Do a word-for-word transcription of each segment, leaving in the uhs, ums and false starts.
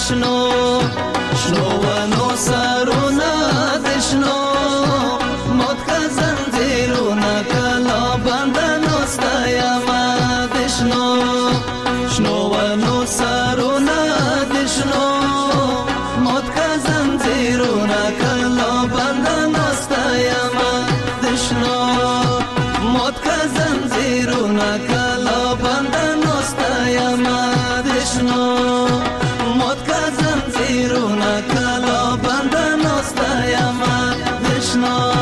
دشنو شنو و نو سرونا دشنو مد کزن زیرونا کلا بندن استایم دشنو شنو و نو سرونا دشنو مد کزن زیرونا کلا بندن استایم دشنو مد کزن زیرونا کلا بندن استایم دشنو مد کزن زیرونا کلا بندن استایم دشنو.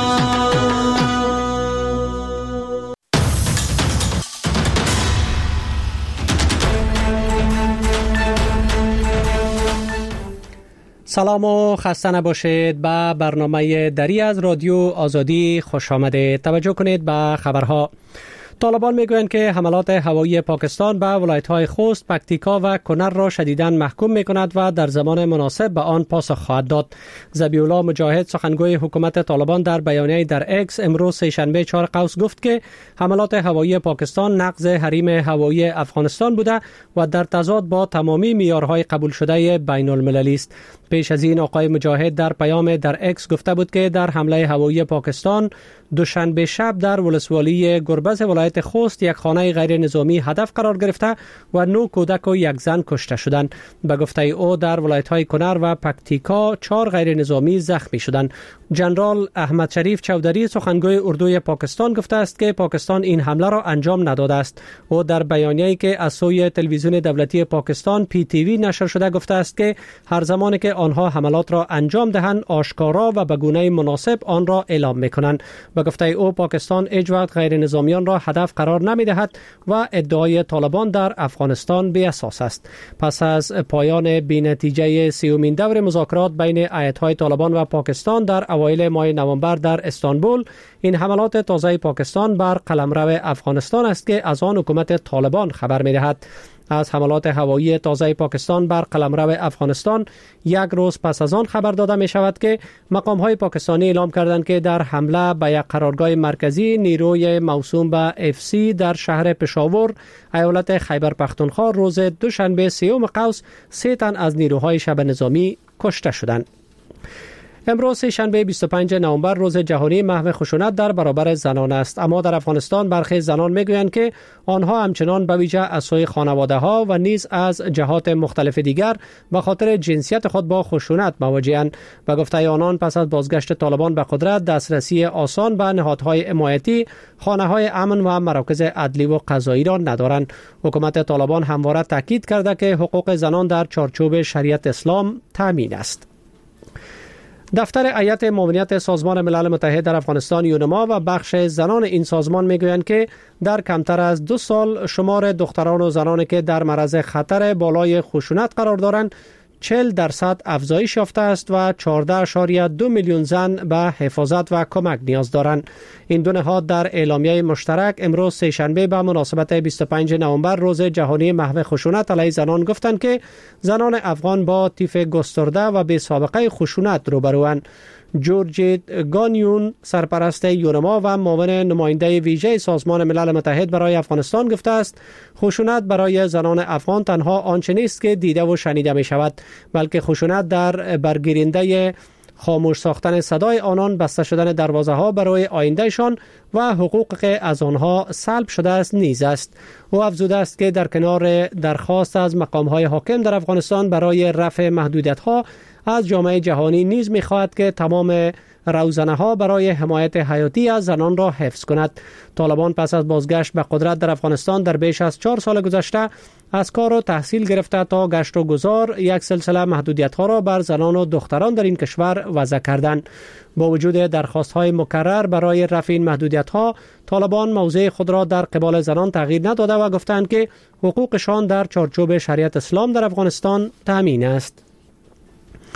سلام و خسته نباشید. به برنامه دری از رادیو آزادی خوش آمدید. توجه کنید به خبرها. طالبان میگویند که حملات هوایی پاکستان به ولایت‌های خوست، پکتیکا و کنر را شدیداً محکوم می‌کند و در زمان مناسب به آن پاسخ خواهد داد. ذبیح‌الله مجاهد سخنگوی حکومت طالبان در بیانیه‌ای در اکس امروز سه‌شنبه چهار قوس گفت که حملات هوایی پاکستان نقض حریم هوایی افغانستان بوده و در تضاد با تمامی معیارهای قبول شده بین‌المللی است. پیش از این آقای مجاهد در پیام در اکس گفته بود که در حمله هوایی پاکستان دوشنبه شب در ولسوالی گربز ولایت خوست یک خانه غیر نظامی هدف قرار گرفته و نو کودک و یک زن کشته شدند. به گفته او در ولایت‌های کنر و پکتیکا چهار غیر نظامی زخمی شدند. جنرال احمد شریف چودری سخنگوی اردوی پاکستان گفته است که پاکستان این حمله را انجام نداده است. او در بیانیه‌ای که از سوی تلویزیون دولتی پاکستان پی تی وی نشر شده گفته است که هر زمانی که آنها حملات را انجام دهند آشکارا و به گونه مناسب آن را اعلام می‌کنند. به گفته او پاکستان هیچ وقت غیر نظامیان را هدف قرار نمی‌دهد و ادعای طالبان در افغانستان بی اساس است. پس از پایان بی‌نتیجه سیومین دور مذاکرات بین ایت‌های طالبان و پاکستان در اوایل ماه نوامبر در استانبول، این حملات تازه پاکستان بر قلمرو افغانستان است که از آن حکومت طالبان خبر می‌دهد. از حملات هوایی تازه پاکستان بر قلمرو افغانستان یک روز پس از آن خبر داده می شود که مقام‌های پاکستانی اعلام کردند که در حمله به یک قرارگاه مرکزی نیروی موسوم به اف سی در شهر پشاور، ایالت خیبر پختونخوا روز دوشنبه سیوم قوس سه تن از نیروهای شب نظامی کشته شدند. امروز شنبه بیست و پنجم نوامبر روز جهانی محو خشونت در برابر زنان است، اما در افغانستان برخی زنان میگویند که آنها همچنان به ویژه از سوی خانواده ها و نیز از جهات مختلف دیگر به خاطر جنسیت خود با خشونت مواجه‌اند. به گفته آنان پس از بازگشت طالبان به قدرت دسترسی آسان به نهادهای حمایتی، خانه‌های امن و مراکز عدلی و قضایی را ندارند. حکومت طالبان همواره تاکید کرده که حقوق زنان در چارچوب شریعت اسلام تامین است. دفتر هیئت معاونت سازمان ملل متحد در افغانستان یونما و بخش زنان این سازمان میگویند که در کمتر از دو سال شمار دختران و زنانی که در معرض خطر بالای خشونت قرار دارند چهل درصد افزایش یافته است و چهارده اشاریه دو میلیون زن به حفاظت و کمک نیاز دارند. این دو نهاد در اعلامیه مشترک امروز سه‌شنبه به مناسبت بیست و پنجم نوامبر روز جهانی محو خشونت علیه زنان گفتند که زنان افغان با طیف گسترده و بی سابقه خشونت روبروند. جورجیت گانیون سرپرست یونما و معاون نماینده ویژه سازمان ملل متحد برای افغانستان گفته است خشونت برای زنان افغان تنها آنچه نیست که دیده و شنیده می شود، بلکه خشونت در برگیرنده خاموش ساختن صدای آنان، بسته شدن دروازه ها برای آیندهشان و حقوق که از آنها سلب شده است نیز است. او افزوده است که در کنار درخواست از مقام های حاکم در افغانستان برای رفع محدودیت ها، از جامعه جهانی نیز می‌خواهد که تمام روزنه ها برای حمایت حیاتی از زنان را حفظ کند. طالبان پس از بازگشت به قدرت در افغانستان در بیش از چهار سال گذشته از کار و تحصیل گرفته تا گشت و گذار یک سلسله محدودیت ها را بر زنان و دختران در این کشور وضع کردند. با وجود درخواست های مکرر برای رفع این محدودیت ها، طالبان موضع خود را در قبال زنان تغییر نداده و گفتند که حقوقشان در چارچوب شریعت اسلام در افغانستان تامین است.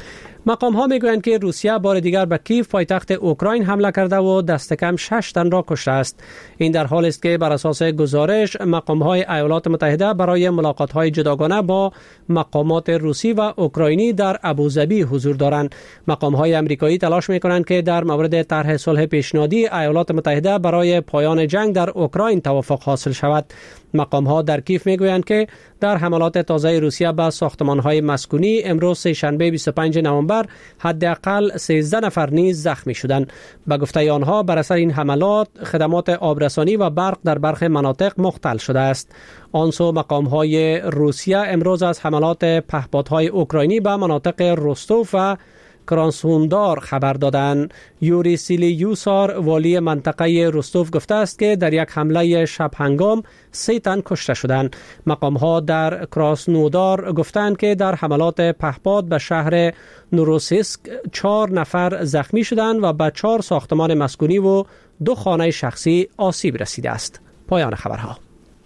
مقام ها میگویند که روسیه بار دیگر به کیف پایتخت اوکراین حمله کرده و دست کم شش تن را کشته است. این در حالی است که بر اساس گزارش مقام های ایالات متحده برای ملاقات های جداگانه با مقامات روسی و اوکراینی در ابوظبی حضور دارند. مقام های امریکایی تلاش میکنند که در مورد طرح صلح پیشنهادی ایالات متحده برای پایان جنگ در اوکراین توافق حاصل شود. مقام ها در کیف میگویند که در حملات تازه روسیه به ساختمان های مسکونی امروز سه شنبه بیست و پنجم نوامبر حداقل سیزده نفر نیز زخمی شدند. به گفته آنها بر اثر این حملات خدمات آبرسانی و برق در برخی مناطق مختل شده است. آنسو مقام های روسیه امروز از حملات پهپادهای اوکراینی به مناطق رستوف و کراسوندار خبر دادند. یوری سیلیوسار والی منطقه رستوف گفته است که در یک حمله شب هنگام سه تن کشته شدند. مقام ها در کراسنودار گفتند که در حملات پهپاد به شهر نوروسیسک چهار نفر زخمی شدند و به چهار ساختمان مسکونی و دو خانه شخصی آسیب رسیده است. پایان خبرها.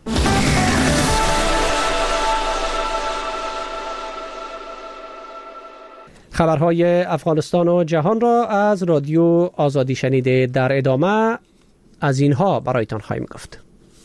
خبرهای افغانستان و جهان را از رادیو آزادی شنیده. در ادامه از اینها برایتان خواهیم گفت.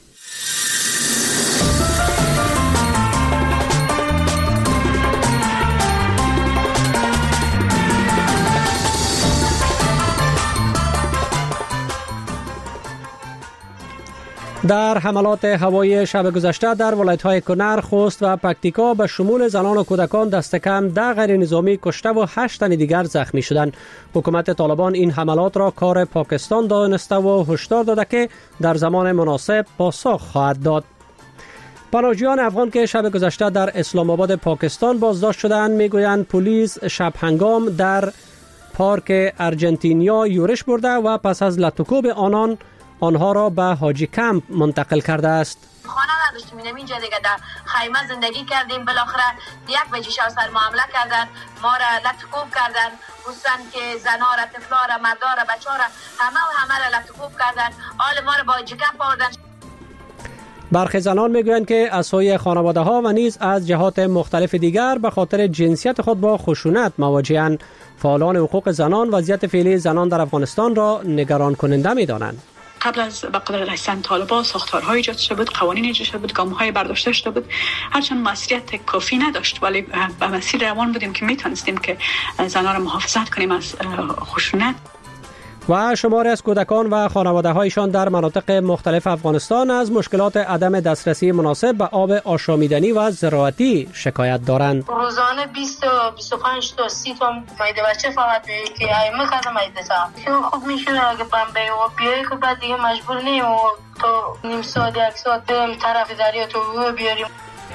در حملات هوایی شب گذشته در ولایت‌های کنر، خوست و پکتیکا به شمول زنان و کودکان دست کم ده غیر نظامی کشته و هشت تن دیگر زخمی شدند. حکومت طالبان این حملات را کار پاکستان دانسته و هشدار داده که در زمان مناسب پاسخ خواهد داد. پناهجویان افغان که شب گذشته در اسلام آباد پاکستان بازداشت شدند میگویند پلیس شب هنگام در پارک ارجنتینیا یورش برده و پس از لطوکوب آنان آنها را به حاجی کمپ منتقل کرده است. خانه نداشتیم، اینجا دیگه در خیمه زندگی کردیم. بالاخره یک بجه شب سر معامله کردن، ما را لطکوب کردن، خصوصا که زنا را، طفلا را، مردا را، بچه را، همه و همه را لطکوب کردن. حال ما را با حاجی کمپ آوردن. برخی زنان میگویند که از سوی خانواده ها و نیز از جهات مختلف دیگر به خاطر جنسیت خود با خشونت مواجهند. فعالان حقوق زنان وضعیت فعلی زنان در افغانستان را نگران کننده می‌دانند. قبل از به قدرت رسیدن طالبان ساختارهای ایجاد شده بود، قوانین ایجاد شده بود، گام‌های برداشته شده بود. هرچند مسئولیت کافی نداشت ولی به مسیر روان بودیم که میتونستیم که زنان را محافظت کنیم از خشونت. و شماری از کودکان و خانواده‌هایشان در مناطق مختلف افغانستان از مشکلات عدم دسترسی مناسب به آب آشامیدنی و زراعتی شکایت دارند. روزانه بیست تا بیست و پنج تا سی تا مایده بچه فقط که ایمه کرده مایده تا خوب میشه اگه بمبه و بیایی که بعد دیگه مجبور نیم و تو نیم ساعت یک ساعت بریم طرف دریا تو بیاریم.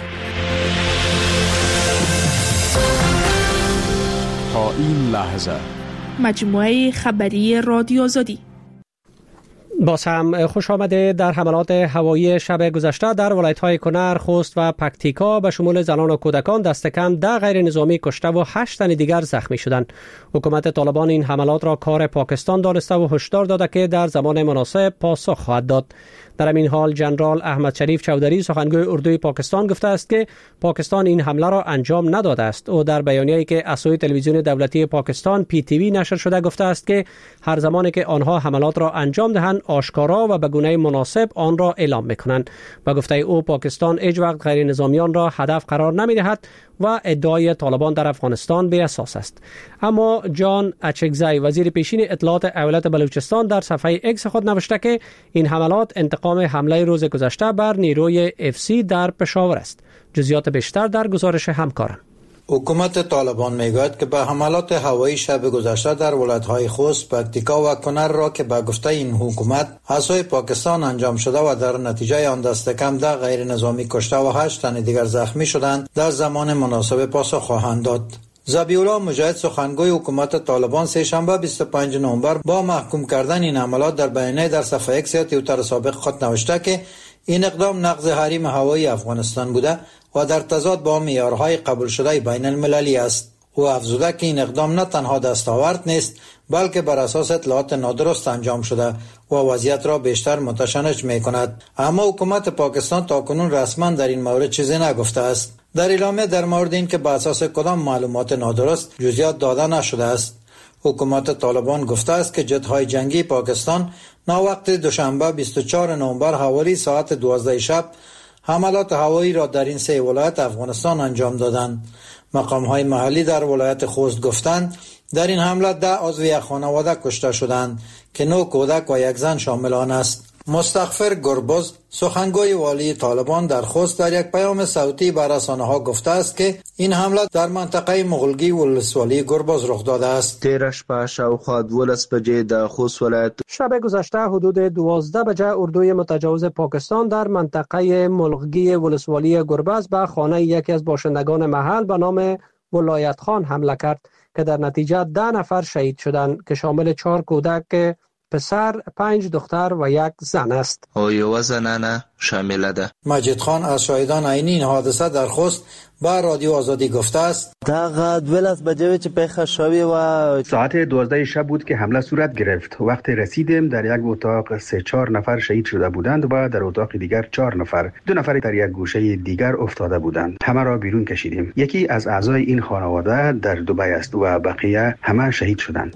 تا این لحظه مجموعه خبری رادیو آزادی. باز هم خوش آمده. در حملات هوایی شب گذشته در ولایت‌های کنر، خوست و پکتیکا به شمول زنان و کودکان دست کم ده غیر نظامی کشته و هشت تن دیگر زخمی شدند. حکومت طالبان این حملات را کار پاکستان دانسته و هشدار داده که در زمان مناسب پاسخ خواهد داد. در این حال جنرال احمد شریف چودری سخنگوی اردوی پاکستان گفته است که پاکستان این حمله را انجام نداده است. او در بیانیه‌ای که از سوی تلویزیون دولتی پاکستان پی تی وی نشر شده گفته است که هر زمانی که آنها حملات را انجام دهند آشکارا و به گونه مناسب آن را اعلام می‌کنند. با گفته او پاکستان هیچ وقت غیر نظامیان را هدف قرار نمی‌دهد و ادعای طالبان در افغانستان بی اساس است. اما جان اچکزی وزیر پیشین اطلاعات ایالت بلوچستان در صفحه ایکس خود نوشته که این حملات انتقام حمله روز گذشته بر نیروی اف سی در پشاور است. جزئیات بیشتر در گزارش همکارم. حکومت طالبان میگوید که به حملات هوایی شب گذشته در ولایت‌های خوست، پکتیکا و کنر را که به گفته این حکومت از سوی پاکستان انجام شده و در نتیجه آن دست کم ده غیر نظامی کشته و هشت تن دیگر زخمی شدند در زمان مناسب پاسخ خواهند داد. ذبیح‌الله مجاهد سخنگوی حکومت طالبان سه شنبه بیست و پنجم نوامبر با محکوم کردن این حملات در بیانیه در صفحه ایکس توییتر سابق خود نوشته که این اقدام نقض حریم هوایی افغانستان بوده و در تضاد با معیارهای قبول شده بین المللی است. او افزوده که این اقدام نه تنها دستاورد نیست بلکه بر اساس اطلاعات نادرست انجام شده و وضعیت را بیشتر متشنج می کند. اما حکومت پاکستان تاکنون رسما در این مورد چیزی نگفته است. در اعلامیه در مورد این که به اساس کدام معلومات نادرست جزئیات داده نشده است. حکومت طالبان گفته است که جت‌های جنگی پاکستان ناوقت دوشنبه بیست و چهارم نوامبر حوالی ساعت دوازده شب حملات هوایی را در این سه ولایت افغانستان انجام دادند. مقام‌های محلی در ولایت خوست گفتند در این حمله ده عضو یک خانواده کشته شدند که نه کودک و یک زن شامل آن است. مستغفر گربز سخنگوی والی طالبان در خوست در یک پیام صوتی به رسانه‌ها گفته است که این حمله در منطقه مغلگی ولسوالی گربز رخ داده است. تیر شپه شاوخوا دولس بجې د خوست ولایت شب گذشته حدود دوازده بجه اردوی متجاوز پاکستان در منطقه مغلگی ولسوالی گربز به خانه یکی از باشندگان محل به نام ولایت خان حمله کرد که در نتیجه ده نفر شهید شدند که شامل چهار کودک پسر، پنج دختر و یک زن است. او یو زنانه شامل ده. مجید خان از شاهدان عینی این حادثه در خوست با رادیو آزادی گفته است تا دولس بجه چې پیښه شوې و ساعت دوازده شب بود که حمله صورت گرفت. وقتی رسیدیم در یک اتاق سه چهار نفر شهید شده بودند و در اتاق دیگر چهار نفر، دو نفر در یک گوشه دیگر افتاده بودند. همه را بیرون کشیدیم. یکی از اعضای این خانواده در دبی است و بقیه همه شهید شدند.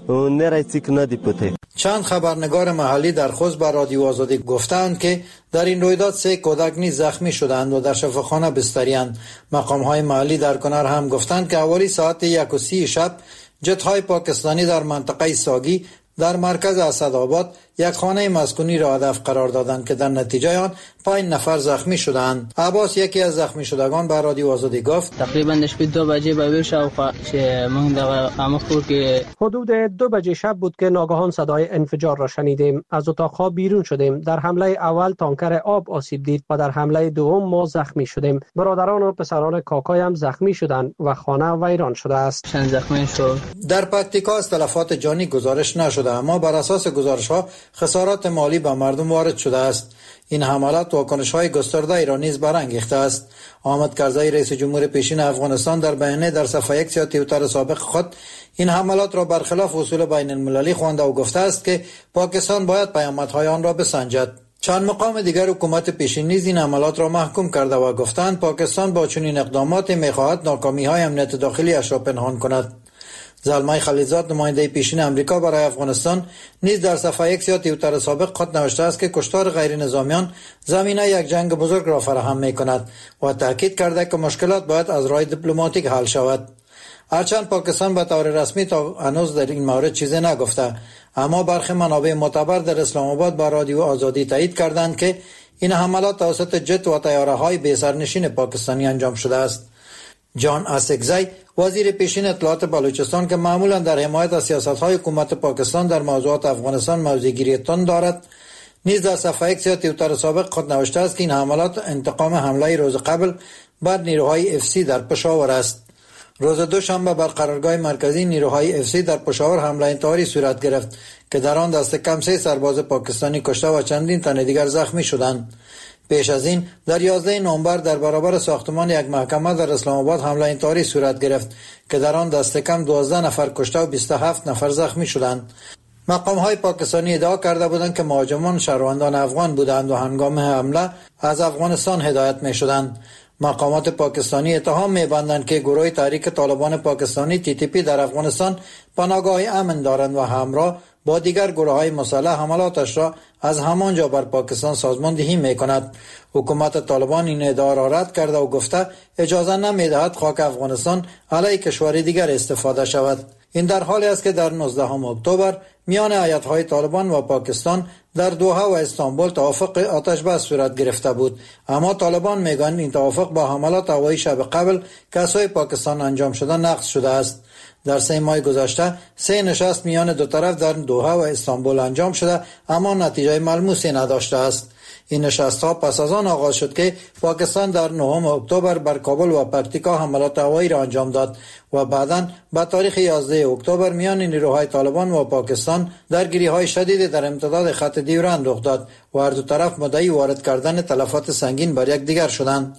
چند خبرنگار محلی در خوست با رادیو آزادی گفتند که در این رویداد سه کودک نیز زخمی شدند و در شفاخانه بستری‌اند. مقام‌های محلی در کنار هم گفتند که حوالی ساعت یک و سی شب جت‌های پاکستانی در منطقه ساگی در مرکز اسدآباد یک خانه مسکونی را هدف قرار دادند که در نتیجه آن پنج نفر زخمی شدند. عباس یکی از زخمی شدگان به رادیو آزادی گفت تقریبا شب دو بجه به ویر شاوخوا که من در امخور که حدود دو بجه شب بود که ناگهان صدای انفجار را شنیدیم. از اتاقها بیرون شدیم. در حمله اول تانکر آب آسیب دید و در حمله دوم ما زخمی شدیم. برادران و پسران کاکایم زخمی شدند و خانه ویران شده است. چند زخمی شد. در پکتیکا تلفات جانی گزارش نشده، اما بر اساس گزارش‌ها خسارات مالی به مردم وارد شده است. این حملات واکنش‌های گسترده را نیز برانگیخته است. حامد کرزی رئیس جمهور پیشین افغانستان در بیانیه در صفحه یک یا توییتر سابق خود این حملات را برخلاف اصول بین المللی خوانده و گفته است که پاکستان باید پیامدهای آن را بسنجد. چند مقام دیگر حکومت پیشین نیز این حملات را محکوم کرده و گفتند پاکستان با چنین اقدامات می‌خواهد ناکامی‌های امنیت داخلی اش را پنهان کند. زلمای خلیلزاد نماینده پیشین امریکا برای افغانستان نیز در صفحه ایکس یا توییتر سابق خود نوشته است که کشتار غیر نظامیان زمینه یک جنگ بزرگ را فراهم می‌کند و تاکید کرده که مشکلات باید از راه دیپلماتیک حل شود. هرچند پاکستان به طور رسمی تا هنوز در این مورد چیزی نگفته، اما برخی منابع معتبر در اسلام آباد با رادیو آزادی تایید کردند که این حملات توسط جت و طیاره‌های بی سرنشین پاکستانی انجام شده است. جان اسکزی وزیر پیشین اطلاعات بلوچستان که معمولا در حمایت از سیاست‌های حکومت پاکستان در موضوعات افغانستان موضع‌گیری تند دارد، نیز در صفحه ایکس یا توییتر سابق خود نوشته است که این حملات انتقام حمله روز قبل بر نیروهای اف سی در پشاور است. روز دوشنبه بر قرارگاه مرکزی نیروهای اف سی در پشاور حمله انتحاری صورت گرفت که در آن دست کم سه سرباز پاکستانی کشته و چندین تن دیگر زخمی شدند. پیش از این در یازده نوامبر در برابر ساختمان یک محکمه در اسلام آباد حمله انتحاری صورت گرفت که در آن دست کم دوازده نفر کشته و بیست و هفت نفر زخمی شدند. مقام‌های پاکستانی ادعا کرده بودند که مهاجمان شهروندان افغان بودند و هنگام حمله از افغانستان هدایت می‌شدند. مقامات پاکستانی اتهام می‌بندند که گروه تحریک طالبان پاکستانی تی تی پی در افغانستان پناهگاه امن دارند و همراه با دیگر گروه‌های مسلح حملاتش را از همانجا بر پاکستان سازماندهی می‌کند. حکومت طالبان این ادعا را رد کرده و گفته اجازه نمی‌دهد خاک افغانستان علیه کشور دیگر استفاده شود. این در حالی است که در نوزدهم اکتبر میان هیئت‌های طالبان و پاکستان در دوحه و استانبول توافق آتش بس صورت گرفته بود، اما طالبان میگویند این توافق با حملات هوایی شب قبل که از سوی پاکستان انجام شده نقض شده است. در سه ماه گذشته سه نشست میان دو طرف در دوحه و استانبول انجام شده، اما نتیجه ملموسی نداشته است. این نشست‌ها پس از آن آغاز شد که پاکستان در نهم اکتبر بر کابل و پکتیکا حملات هوایی را انجام داد و بعداً به تاریخ یازده اکتبر میان نیروهای طالبان و پاکستان درگیری‌های شدید در امتداد خط دیورند رخ داد و هر دو طرف مدعی وارد کردن تلفات سنگین بر یک دیگر شدند.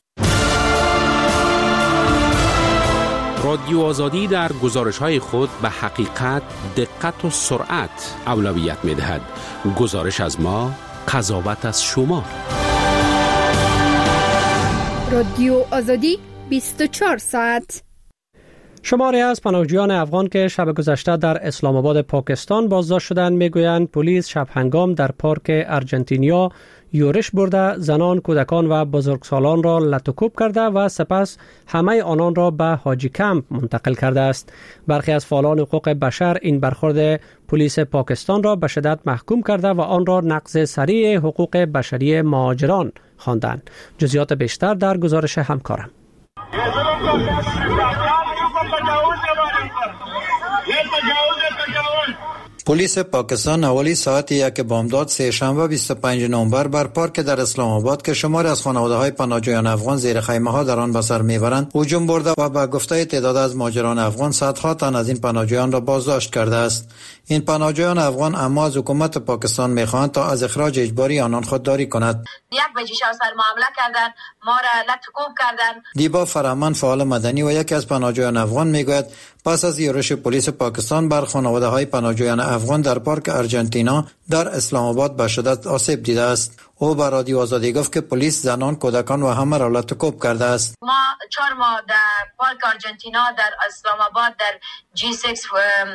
رادیو آزادی در گزارش‌های خود به حقیقت، دقت و سرعت اولویت می‌دهد. گزارش از ما، قضاوت از شما. رادیو آزادی بیست و چهار ساعت. شماری از پناهجویان افغان که شب گذشته در اسلام آباد پاکستان بازداشت شدند میگویند پلیس شب هنگام در پارک ارجنتینیا یورش برده زنان، کودکان و بزرگسالان را لطوکوب کرده و سپس همه آنان را به حاجی کمپ منتقل کرده است. برخی از فعالان حقوق بشر این برخورد پلیس پاکستان را به شدت محکوم کرده و آن را نقض سریع حقوق بشری مهاجران خواندند. جزئیات بیشتر در گزارش همکارم. پلیس پاکستان اولی ساعت یک بامداد سه شنبه بیست و پنج نوامبر بر پارک در اسلام آباد که شماری از خانواده‌های پناهجویان افغان زیر خیمه‌ها در آن به سر میبرند هجوم برده و به گفته تعداد از مهاجران افغان صدها تن از این پناهجویان را بازداشت کرده است. این پناهجویان افغان اما از حکومت پاکستان می‌خواهند تا از اخراج اجباری آنان خودداری کند. یک بجه شب سر معامله کردن، ما را لطکوب کردن. دیبا فرهمند فعال مدنی و یکی از پناهجویان افغان میگوید پس از یورش پلیس پاکستان بر خانواده‌های پناهجویان افغان در پارک ارجنتینا در اسلام آباد به شدت آسیب دیده است. او به رادیو آزادی گفت که پلیس زنان، کودکان و همه را لطکوب کرده است. ما چهار ماه در پارک ارجنتینا در اسلام آباد در جی شش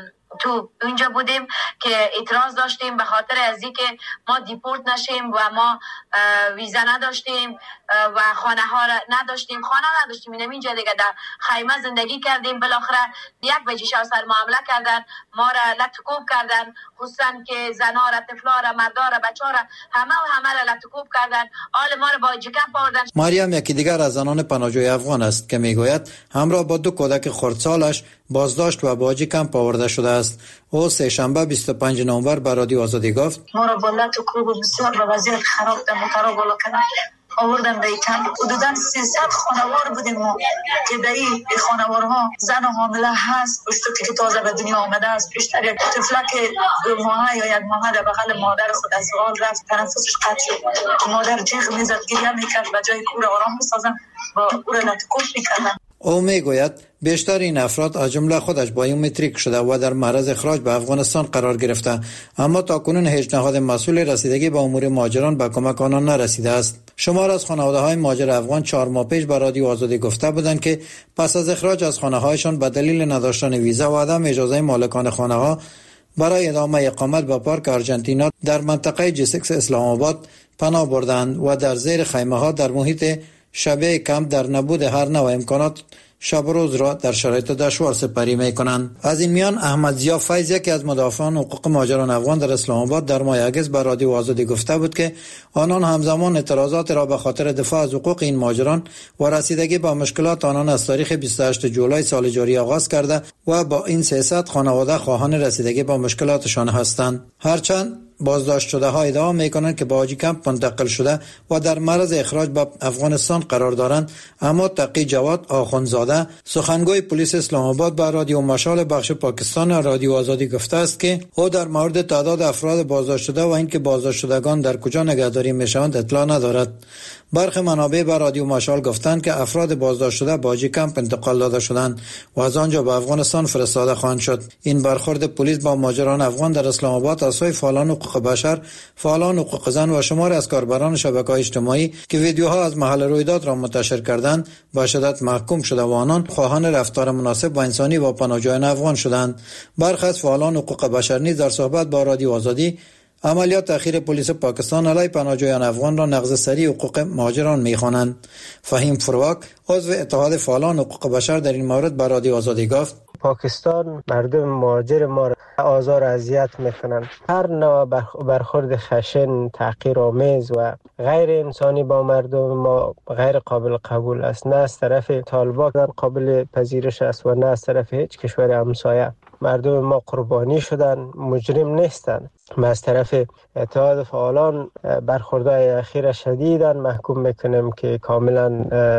تو اونجا بودیم که اعتراض داشتیم به خاطر از اینکه ما دیپورت نشیم و ما ویزا نداشتیم و خانه ها نداشتیم خانه نداشتیم این اینجا دیگه در خیمه زندگی کردیم. بالاخره یک بجه شب سر معامله کردن، ما را لطکوب کردن، خصوصا که زنا را، طفلا را، مردا را، بچا را همه و همه را لطکوب کردن. حال ما را با جکپ آوردن. مریم یکی دیگر از زنان پناهجوی افغان است که میگوید همراه با دو کودک خردسالش بازداشت و با کمپ آورده شده است. او سه شنبه بیست و پنج نوامبر به رادیو آزادی گفت ما را با لطکوب بسیار به وضعیت خراب در مطرح بالا کردن آوردن به کمپ. حدوداً سیصد خانوار بودیم ما که در این خانوارها زن حامله هست، پشتوکی که تازه به دنیا آمده است، پیشتر یک طفلک دو ماهه یا یک ماهه در بغل مادر خود از حال رفت، تنفسش قطع شد، مادر جیغ میزد، گریه میکرد، به جای کور آرام بسازن با او را لطکوب میکردن. او میگوید بیشتر این افراد از جمله خودش بایومتریک شده و در معرض اخراج به افغانستان قرار گرفته، اما تاکنون هیچ نهاد مسئول رسیدگی به امور مهاجران به کمک آنان نرسیده است. شمار از خانواده‌های مهاجر افغان چهار ماه پیش به رادیو آزادی گفته بودند که پس از اخراج از خانه‌هایشان به دلیل نداشتن ویزا و عدم اجازه مالکان خانه‌ها برای ادامه اقامت به پارک ارجنتینا در منطقه جی شش اسلام آباد پناه بردند و در زیر خیمه‌ها در محیط شبیه کمپ در نبود هر نوع امکانات شب و روز را در شرایط دشوار سپری می کنند. از این میان احمد ضیا فیض یکی از مدافعان حقوق مهاجران افغان در اسلام آباد در ماه اگست به رادیو آزادی گفته بود که آنان همزمان اعتراضات را به خاطر دفاع از حقوق این مهاجران و رسیدگی به مشکلات آنان از تاریخ بیست و هشتم جولای سال جاری آغاز کرده و با این سیاست خانواده خواهان رسیدگی به مشکلاتشان هستند. هرچند بازداشت شده ها ادعا میکنند که به حاجی کمپ منتقل شده و در معرض اخراج به افغانستان قرار دارند، اما تقی جواد آخوندزاده سخنگوی پلیس اسلام آباد به رادیو مشال بخش پاکستان رادیو آزادی گفته است که او در مورد تعداد افراد بازداشت شده و اینکه بازداشت شدگان در کجا نگهداری میشوند اطلاع ندارد. برخی منابع به رادیو مشال گفتند که افراد بازداشت شده به حاجی کمپ انتقال داده شدند و از آنجا به افغانستان فرستاده خواهند شد. این برخورد پلیس با مهاجران افغان در اسلام آباد از سوی فعالان حقوق بشر، فعالان حقوق زن و شماری از کاربران شبکه‌های اجتماعی که ویدیوها از محل رویداد را منتشر کردند به شدت محکوم شده و آنان خواهان رفتار مناسب و انسانی با پناهجویان افغان شدند. برخی از فعالان حقوق بشر نیز در صحبت با رادیو آزادی عملیات اخیر پلیس پاکستان علیه پناهجویان افغان را نقض سریع حقوق مهاجران می‌خوانند. فهیم فروک عضو اتحاد فعالان حقوق بشر در این مورد به رادیو آزادی گفت پاکستان مردم مهاجر ما را آزار و اذیت میکنند. هر نوع برخورد خشن، تحقیرآمیز و غیر انسانی با مردم ما غیر قابل قبول است. نه از طرف طالبان قابل پذیرش است و نه از طرف هیچ کشور همسایه. مردم ما قربانی شدن، مجرم نیستند. ما از طرف اتحاد فعالان برخوردهای اخیر شدیداً محکوم میکنیم که کاملا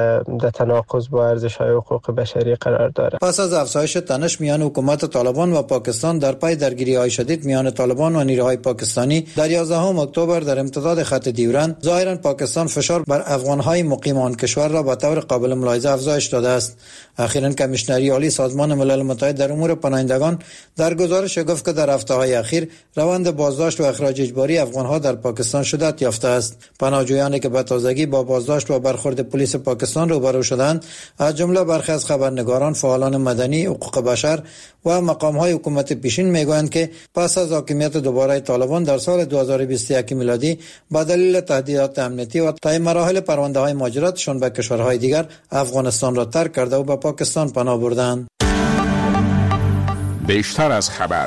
در تناقض با ارزش‌های حقوق بشری قرار دارد. پس از افزایش تنش میان حکومت طالبان و پاکستان در پی درگیری‌های شدید میان طالبان و نیروهای پاکستانی در یازدهم اکتبر در امتداد خط دیورند، ظاهراً پاکستان فشار بر افغان‌های مقیم آن کشور را به طور قابل ملاحظه افزایش داده است. اخیراً کمیشنری عالی سازمان ملل متحد در امور پناهندگان طالبان در گزارش گفت که در هفته‌های اخیر روند بازداشت و اخراج اجباری افغان‌ها در پاکستان شدت یافته است. پناهجویانی که به تازگی با بازداشت و برخورد پلیس پاکستان روبرو شدند، از جمله برخی از خبرنگاران، فعالان مدنی، حقوق بشر و مقام‌های حکومت پیشین میگویند که پس از حاکمیت دوباره طالبان در سال دو هزار و بیست و یک میلادی با دلیل تهدیدات امنیتی و طی مراحل پرونده‌های مهاجرتشان به کشورهای دیگر افغانستان را ترک کرده و به پاکستان پناه بردند. بیشتر از خبر.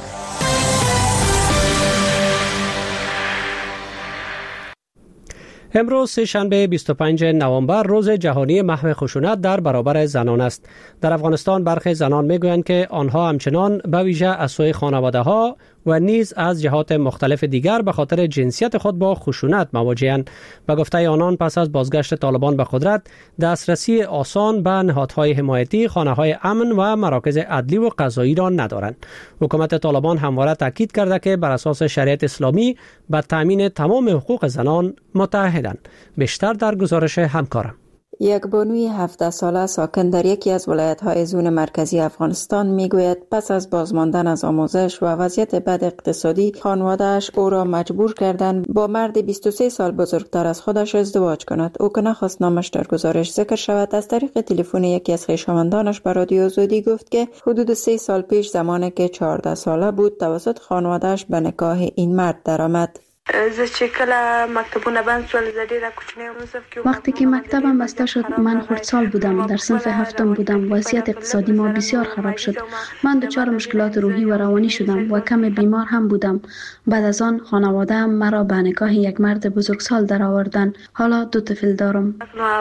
امروز سه شنبه بیست و پنجم نوامبر روز جهانی محو خشونت در برابر زنان است. در افغانستان برخی زنان میگویند که آنها همچنان به ویژه از سوی خانواده ها و نیز از جهات مختلف دیگر به خاطر جنسیت خود با خشونت مواجه‌اند. به گفته آنان پس از بازگشت طالبان به قدرت دسترسی آسان به نهادهای حمایتی، خانه‌های امن و مراکز عدلی و قضایی را ندارند. حکومت طالبان همواره تاکید کرده که بر اساس شریعت اسلامی به تامین تمام حقوق زنان متعهدند. بیشتر در گزارش همکارم. یک بانوی هفده ساله ساکن در یکی از ولایت‌های زون مرکزی افغانستان میگوید پس از بازماندن از آموزش و وضعیت بد اقتصادی خانواده‌اش او را مجبور کردند با مرد بیست و سه سال بزرگتر از خودش ازدواج کند. او که نخواست نامش در گزارش ذکر شود، از طریق تلفن یکی از خویشاوندانش به رادیو آزادی گفت که حدود سه سال پیش زمانی که چهارده ساله بود توسط خانواده‌اش به نکاح این مرد درآمد. وقتی که مکتبم بسته شد من خردسال بودم، در صنف هفتم بودم. وضعیت اقتصادی ما بسیار خراب شد. من دچار مشکلات روحی و روانی شدم و کم بیمار هم بودم. بعد از آن خانواده‌ام مرا به نکاح یک مرد بزرگسال درآوردند. حالا دو طفل دارم.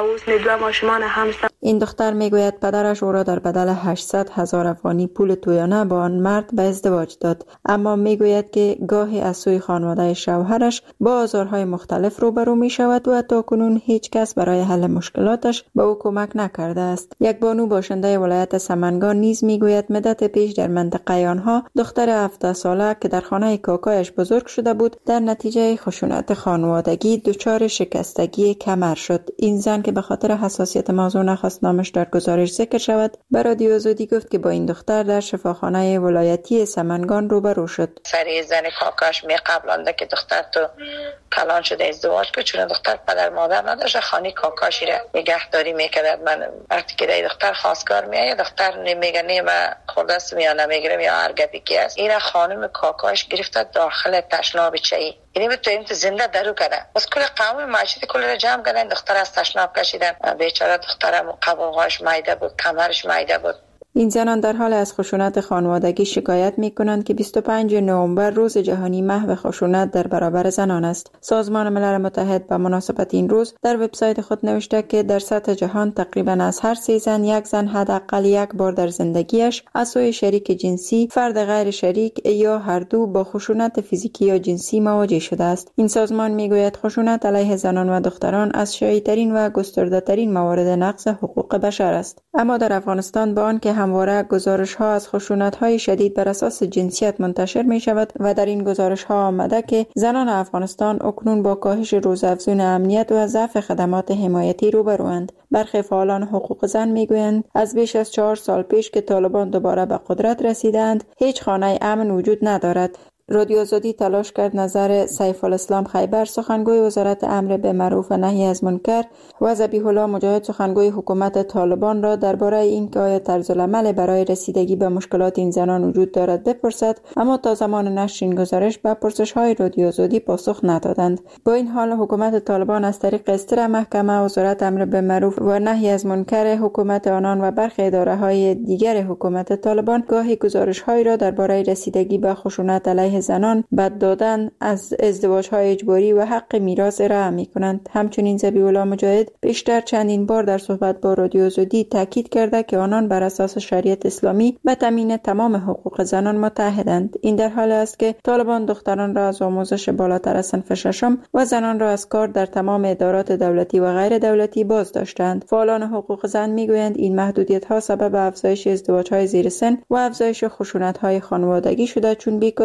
این دختر میگوید پدرش او را در بدل هشتصد هزار افغانی پول تویانه با آن مرد به ازدواج داد، اما میگوید که گاهی از سوی خانواده شوهرش با آزارهای مختلف روبرو می شود و تاکنون هیچ کس برای حل مشکلاتش به او کمک نکرده است. یک بانو باشنده ولایت سمنگان نیز میگوید مدت پیش در منطقه آنها دختر هفده ساله که در خانه کاکایش بزرگ شده بود در نتیجه خشونت خانوادگی دچار شکستگی کمر شد. این زن که به خاطر حساسیت موضوع نخواست نامش در گزارش ذکر شود، به رادیو آزادی گفت که با این دختر در شفاخانه ولایتی سمنگان روبرو شد. سری زن کاکاش می قبلانده که دختر تو کلان شده ازدواج که چون دختر پدر مادر نداشت خانه کاکاشی را نگهداری میکرد. من وقتی که در دختر خواستگار میآید دختر نمیگه نه من خوردست یا نمیگیرم یا هر گپی که است، این خانم کاکاش گرفته داخل تشناب چایی، یعنی به تو اینت زنده درو کردن. از کل قوم معیشت کل را جمع کردن، دختر از تشناب کشیدن. بیچاره دخترم قبولهاش مایده بود، کمرش مایده بود. این زنان در حال از خشونت خانوادگی شکایت می کنند که بیست و پنجم نوامبر روز جهانی محو خشونت در برابر زنان است. سازمان ملل متحد به مناسبت این روز در وبسایت خود نوشته که در سطح جهان تقریبا از هر سه زن یک زن حداقل یک بار در زندگیش از سوی شریک جنسی، فرد غیر شریک یا هر دو با خشونت فیزیکی یا جنسی مواجه شده است. این سازمان میگوید خشونت علیه زنان و دختران از شایع‌ترین و گسترده‌ترین موارد نقض حقوق بشر است. اما در افغانستان با آنکه همواره گزارش‌ها از خشونت‌های شدید بر اساس جنسیت منتشر می‌شود و در این گزارش‌ها آمده که زنان افغانستان اکنون با کاهش روزافزون امنیت و ضعف خدمات حمایتی روبروند. برخی فعالان حقوق زن می‌گویند از بیش از چهار سال پیش که طالبان دوباره به قدرت رسیدند هیچ خانه امن وجود ندارد. رادیو آزادی تلاش کرد نظر سیف الاسلام خیبر، سخنگوی وزارت امر به معروف و نهی از منکر، و ذبیح الله مجاهد، سخنگوی حکومت طالبان را درباره اینکه آیا طرز العمل برای رسیدگی به مشکلات این زنان وجود دارد بپرسد، اما تا زمان نشر این گزارش به پرسش‌های رادیو آزادی پاسخ ندادند. با این حال حکومت طالبان از طریق استر محکمه، وزارت امر به معروف و نهی از منکر حکومت آنان و برخی اداره‌های دیگر حکومت طالبان گاهی گزارش‌هایی را درباره رسیدگی به خشونت علیه زنان، بد دادن، از ازدواج‌های اجباری و حق میراث ارائه می‌کنند. همچنین ذبیح الله مجاهد بیشتر چندین بار در صحبت با رادیو آزادی تاکید کرده که آنان بر اساس شریعت اسلامی به تامین تمام حقوق زنان متعهدند. این در حالی است که طالبان دختران را از آموزش بالاتر از صنف ششم و زنان را از کار در تمام ادارات دولتی و غیر دولتی باز داشتند. فعالان حقوق زن می‌گویند این محدودیت‌ها سبب افزایش ازدواج‌های زیر سن و افزایش خشونت‌های خانوادگی شده، چون بیکاری و مشکل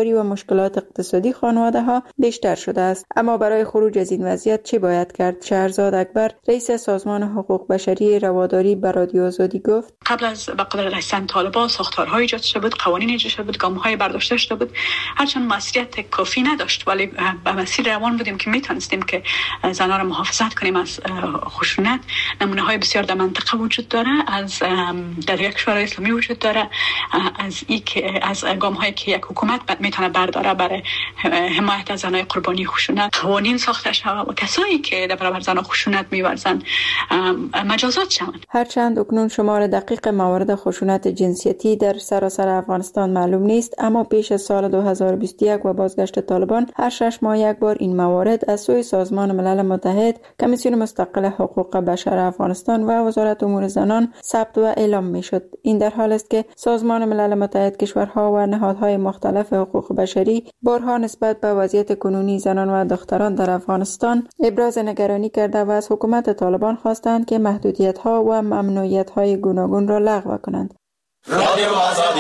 مشکلات اقتصادی خانواده ها بیشتر شده است. اما برای خروج از این وضعیت چه باید کرد؟ شهرزاد اکبر، رئیس سازمان حقوق بشری رواداری به رادیو آزادی گفت: قبل از به قدرت رسیدن طالبان ساختارهای ایجاد شده بود، قوانین ایجاد شده بود، گام‌های برداشته شده بود. هرچند مسئولیت کافی نداشت ولی به مسیر روان بودیم که میتونستیم که زنان را محافظت کنیم از خشونت. نمونه های بسیار در منطقه وجود داره، از در یک کشور اسلامی وجود داره، از ای که از گام هایی که یک حکومت میتونه برداره برای حمایت از زنای قربانی خشونت. قوانین ساخته شود و کسایی که در برابر زنان خشونت می‌ورزند مجازات شوند. هرچند اکنون شمار دقیق موارد خشونت جنسیتی در سراسر افغانستان معلوم نیست، اما پیش از سال دو هزار و بیست و یک و بازگشت طالبان هر شش ماه یک بار این موارد از سوی سازمان ملل متحد، کمیسیون مستقل حقوق بشر افغانستان و وزارت امور زنان ثبت و اعلام میشد. این در حال است که سازمان ملل متحد، کشورها و نهادهای مختلف حقوق بشری بارها نسبت به وضعیت کنونی زنان و دختران در افغانستان ابراز نگرانی کرده و از حکومت طالبان خواستند که محدودیت‌ها و ممنوعیت‌های گوناگون را لغو کنند. رادیو آزادی.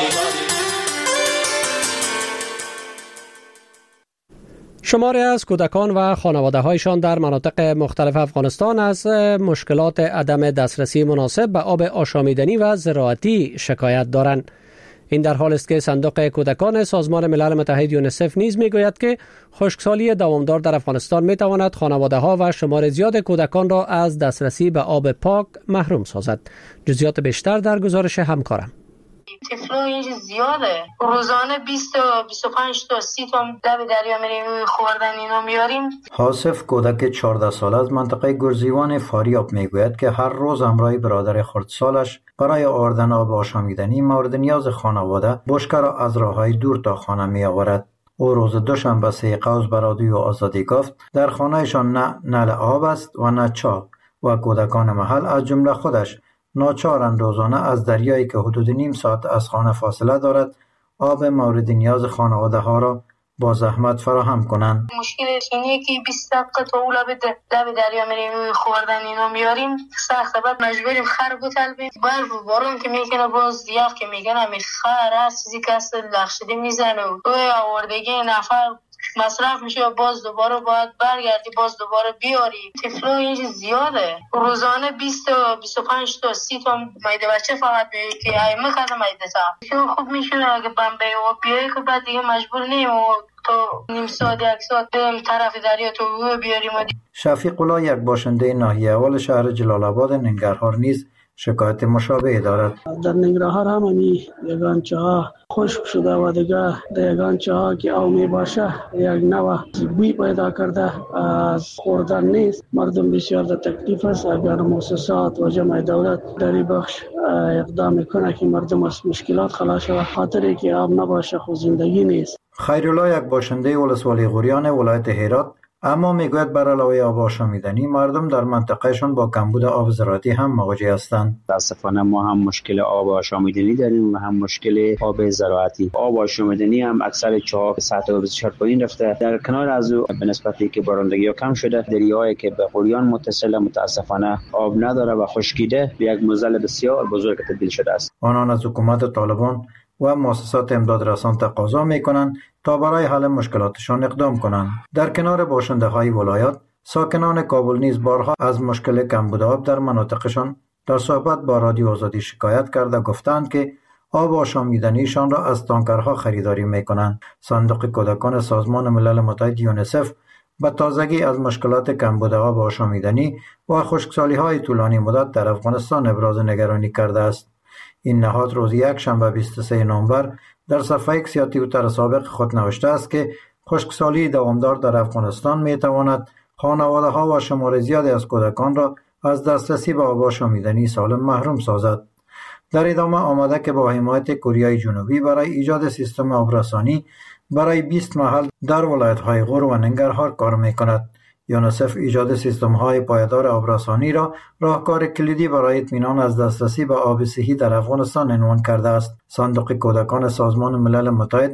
شماری از کودکان و خانواده‌هایشان در مناطق مختلف افغانستان از مشکلات عدم دسترسی مناسب به آب آشامیدنی و زراعتی شکایت دارند. این در حال است که صندوق کودکان سازمان ملل متحد یونیسف نیز میگوید که خشکسالی دوامدار در افغانستان میتواند خانواده‌ها و شمار زیاد کودکان را از دسترسی به آب پاک محروم سازد. جزئیات بیشتر در گزارش همکارم. طفلا اینجا زیاده، روزانه بیست تا بیست و پنج تا سی تا لب دریا میریم خوردن اینا میاریم. حاسف کودک چهارده ساله از منطقه گرزیوان فاریاب میگوید که هر روز همراه برادر خردسالش برای آوردن آب آشامیدنی مورد نیاز خانواده بشکه را از راههای دور تا خانه می آورد. او روز دوشنبه سه قوس به رادیو آزادی گفت در خانهشان نه نل آب است و نه چاه و کودکان محل از جمله خودش ناچارند روزانه از دریایی که حدود نیم ساعت از خانه فاصله دارد آب مورد نیاز خانواده ها را با زحمت فراهم کنند. مشکلش اینه که بیست دقیقه تا اون لب لب دریا میریم خوردن اینا میاریم سخته، بعد مجبوریم خر بطلبیم. برف و بارون که میکنه باز یخ که میکنه می خر هست چیزی که است لخشده میزنه و آوردگی نفر مصرف میشه و باز دوباره باید برگردی باز دوباره بیاری. طفلا اینجا زیاده، روزانه بیست تا بیست و پنج تا سی تا میده بچه فقط بیایی که ای میخواد میده تا که خوب میشونه اگه بمبی و بیایی که بعد دیگه مجبور نیم و تا نیم ساعت یک ساعت بریم طرف دریا تو بیاریم. شفیق الله یک باشنده ناحیه اول شهر جلال آباد ننگرهار نیز شکایت مشابه دارد. در ننگرهار هم همی یگان چاه خشک شده و دیگه در یگان چاه که آب می باشه یک نوع بوی پیدا کرده از خوردن نیست. مردم بسیار در تکلیف است. اگر مؤسسات و جمع دولت در این بخش اقدام میکنه که مردم از مشکلات خلاص شود، خاطری که آب نباشه خود زندگی نیست. خیرالله یک باشنده ولسوالی غوریان ولایت هرات اما میگوید بر علاوه آب آشامیدنی مردم در منطقهشون با کمبود آب زراعتی هم مواجه هستند. متاسفانه ما هم مشکل آب آشامیدنی داریم و هم مشکل آب زراعتی. آب آشامیدنی هم اکثر چاه سطح آب بسیار پایین رفته. در کنار از او به نسبتی که بارندگی ها کم شده، دریایی که به غوریان متصل متاسفانه آب نداره و خشکیده به یک معضل بسیار بزرگ تبدیل شده است. آنان از حکومت طالبان و مؤسسات امداد رسان تقاضا میکنند تا برای حل مشکلاتشان اقدام کنند. در کنار باشنده های ولایات، ساکنان کابل نیز بارها از مشکل کمبود آب در مناطقشان در صحبت با رادیو آزادی شکایت کرده گفتند که آب آشامیدنیشان را از تانکرها خریداری میکنند. صندوق کودکان سازمان ملل متحد یونیسف به تازگی از مشکلات کمبود آب آشامیدنی و خشکسالی های طولانی مدت در افغانستان ابراز نگرانی کرده است. این نهاد روز یک شنبه بیست و سه نوامبر در صفحه ایکس یا توییتر سابق خود نوشته است که خشکسالی دوامدار در افغانستان می تواند خانواده ها و شمار زیادی از کودکان را از دسترسی به آب آشامیدنی سالم محروم سازد. در ادامه آمده که با حمایت کره جنوبی برای ایجاد سیستم آبرسانی برای بیست محل در ولایت‌های غور و ننگرهار کار می‌کند. یونیسف ایجاد سیستم‌های پایدار آبرسانی را راهکار کلیدی برای اطمینان از دسترسی به آب صحی در افغانستان عنوان کرده است. صندوق کودکان سازمان ملل متحد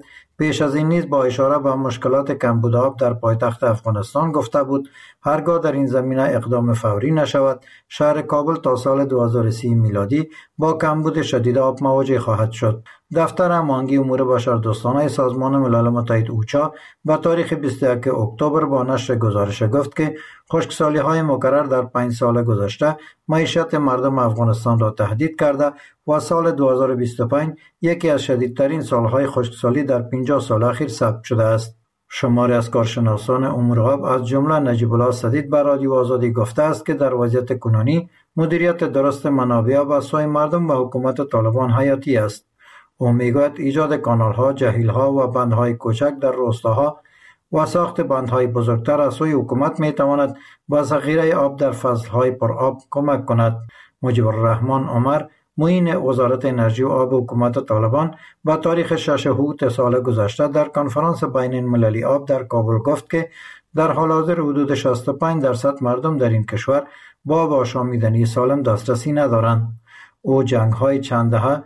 پیش از این نیز با اشاره به مشکلات کمبود آب در پایتخت افغانستان گفته بود هرگاه در این زمینه اقدام فوری نشود شهر کابل تا سال دو هزار و سی میلادی با کمبود شدید آب مواجه خواهد شد. دفتر هماهنگی امور بشردوستانه سازمان ملل متحد اوچا به تاریخ بیست و یک اکتبر با نشر گزارش گفت که خشکسالی های مکرر در پنج سال گذشته معیشت مردم افغانستان را تهدید کرده و سال دو هزار و بیست و پنج یکی از شدیدترین سالهای خشکسالی در پنجاه سال اخیر ثبت شده است. شماری از کارشناسان امور آب از جمله نجیب الله سدید به رادیو آزادی گفته است که در وضعیت کنونی مدیریت درست منابع آب از سوی مردم و حکومت طالبان حیاتی است. او میگوید ایجاد کانال‌ها، جهیل‌ها و بندهای کوچک در روستاها و ساخت بندهای بزرگتر از سوی حکومت میتواند به ذخیره آب در فصلهای پر آب کمک کند. مجیب الرحمن عمر معین وزارت انرژی و آب حکومت طالبان با تاریخ شش اوت سال گذشته در کنفرانس بین المللی آب در کابل گفت که در حال حاضر حدود شصت و پنج درصد مردم در این کشور با آب آشامیدنی سالم دسترسی ندارند. او جنگ‌های چند دهه